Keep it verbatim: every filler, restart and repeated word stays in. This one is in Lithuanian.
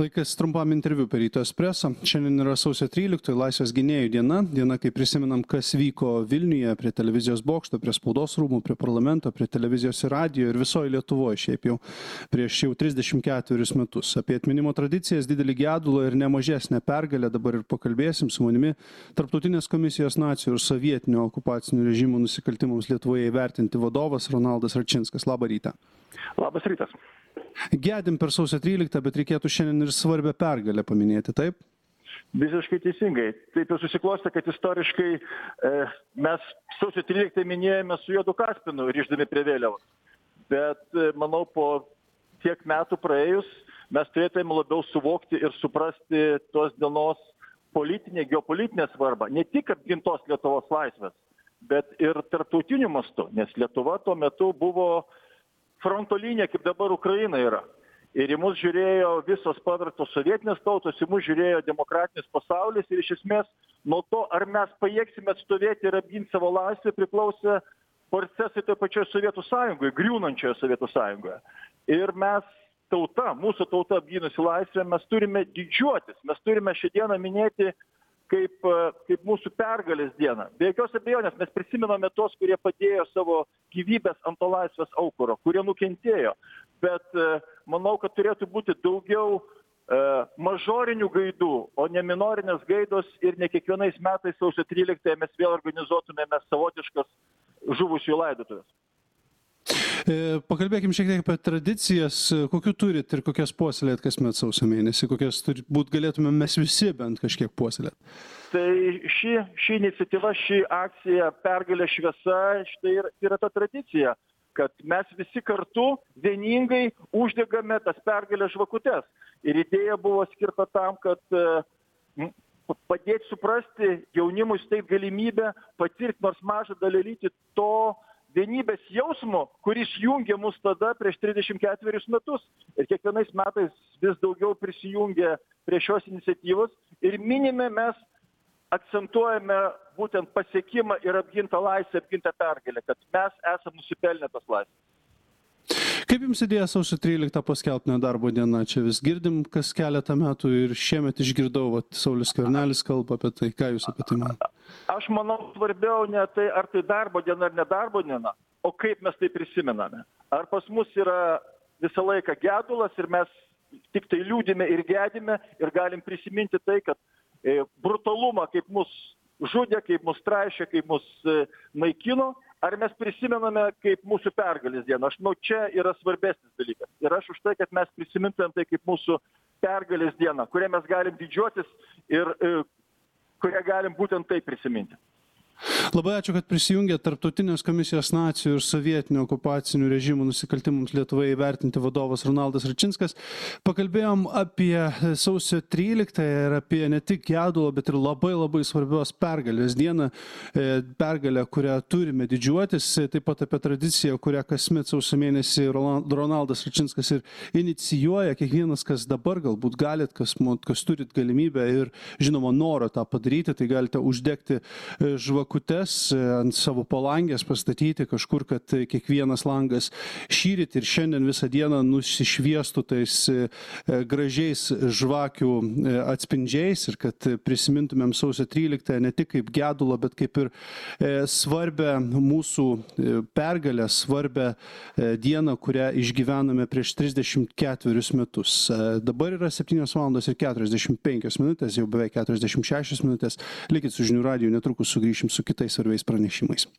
Laikas trumpam interviu per Ryto Espresso. Šiandien yra sausio tryliktoji, Laisvės gynėjų diena. Diena, kai prisimenam, kas vyko Vilniuje, prie televizijos bokšto, prie spaudos rūmų, prie parlamento, prie televizijos ir radijo ir visoje Lietuvoje šiaip jau prieš jau trisdešimt ketverius metus. Apie atminimo tradicijas, didelį gedulą ir nemažesnę pergalę dabar ir pakalbėsim su manimi. Tarptautinės komisijos nacijų ir sovietinio okupacinių režimų nusikaltimams Lietuvoje įvertinti vadovas Ronaldas Račinskas. Labą rytą. Labas rytas. Gedim per sausio tryliktą, bet reikėtų šiandien ir svarbią pergalę paminėti, taip? Visiškai teisingai. Taip jau susiklostė, kad istoriškai e, mes sausio tryliktą minėjome su Juodu Kaspinu, ryždami prie vėliavos. Bet e, manau, po tiek metų praėjus mes turėtume labiau suvokti ir suprasti tos dienos politinę, geopolitinę svarbą. Ne tik apgintos Lietuvos laisvės, bet ir tarptautiniu mastu, nes Lietuva tuo metu buvo fronto linija, kaip dabar Ukraina yra. Ir į mus žiūrėjo visos pavergtos sovietinės tautos, į mus žiūrėjo demokratinis pasaulis ir iš esmės nuo to, ar mes pajėgsime atstovėti ir apginti savo laisvę, priklausė procesai toje pačioje Sovietų sąjungoje, griūnančioje Sovietų sąjungoje. Ir mes tauta, mūsų tauta apgynusi laisvę, mes turime didžiuotis, mes turime šią dieną minėti kaip, kaip mūsų pergalės dieną. Be jokios abejonės mes prisimename tos, kurie padėjo savo gyvybės ant to laisvės aukuro, kurie nukentėjo. Bet manau, kad turėtų būti daugiau e, mažorinių gaidų, o ne minorinės gaidos ir ne kiekvienais metais sausio tryliktąją mes vėl organizuotumėme savotiškas žuvusių laidotuvės. Pakalbėkim šiek tiek apie tradicijas, kokių turit ir kokias puoselėt kasmet sausio mėnesį, kokias turbūt galėtume mes visi bent kažkiek puoselėt. Tai ši, ši iniciatyva, ši akcija Pergalė šviesa, štai yra, yra ta tradicija, kad mes visi kartu vieningai uždegame tas pergalės žvakutes. Ir idėja buvo skirta tam, kad padėti suprasti jaunimui, taip galimybę patirti nors mažą dalelytį to vienybės jausmo, kuris jungia mus tada prieš trisdešimt ketverius metus. Ir kiekvienais metais vis daugiau prisijungia prie šios iniciatyvos ir minime mes akcentuojame būtent pasiekimą ir apgintą laisvę, apgintą pergalę, kad mes esame nusipelnę tos laisvės. Kaip jums idėja sausio tryliktą paskelbti nedarbo dieną? Čia vis girdim, kas keletą metų ir šiemet išgirdau, vat, Saulius Skvernelis kalba apie tai. Ką jūs apie tai manote? Aš manau, svarbiau ne tai, ar tai darbo diena ar nedarbo diena, o kaip mes tai prisimename. Ar pas mus yra visą laiką gedulas ir mes tik tai liūdime ir gedime ir galim prisiminti tai, kad e, brutalumą, kaip mus žudė, kaip mus traišė, kaip mus e, naikino, ar mes prisimename kaip mūsų pergalės dieną. Aš manau, čia yra svarbesnis dalykas. Ir aš už tai, kad mes prisimintumėm tai kaip mūsų pergalės dieną, kurią mes galim didžiuotis ir e, kurią galim būtent tai prisiminti. Labai ačiū, kad prisijungė Tarptautinės komisijos nacijų ir sovietinio okupacinių režimų nusikaltimams Lietuvoje įvertinti vadovas Ronaldas Račinskas. Pakalbėjom apie sausio tryliktąją ir apie ne tik gedulą, bet ir labai labai svarbios pergalės dieną. Pergalę, kurią turime didžiuotis, taip pat apie tradiciją, kurią kasmet sausio mėnesį Ronaldas Račinskas ir inicijuoja. Kiekvienas, kas dabar galbūt galit, kas, kas turit galimybę ir žinoma norą tą padaryti, tai galite uždegti žvakutes ant savo palangės, pastatyti kažkur, kad kiekvienas langas šįryt ir šiandien visą dieną nusišviestų tais gražiais žvakių atspindžiais ir kad prisimintumėm sausio tryliktąją ne tik kaip gedulą, bet kaip ir svarbę mūsų pergalę, svarbę dieną, kurią išgyvename prieš trisdešimt ketverius metus. Dabar yra septynios valandos ir keturiasdešimt penkios minutės, jau beveik keturiasdešimt šešios minutės. Likit su žinių radiju, netrukus sugrįšim su kitais svarbiais pranešimais.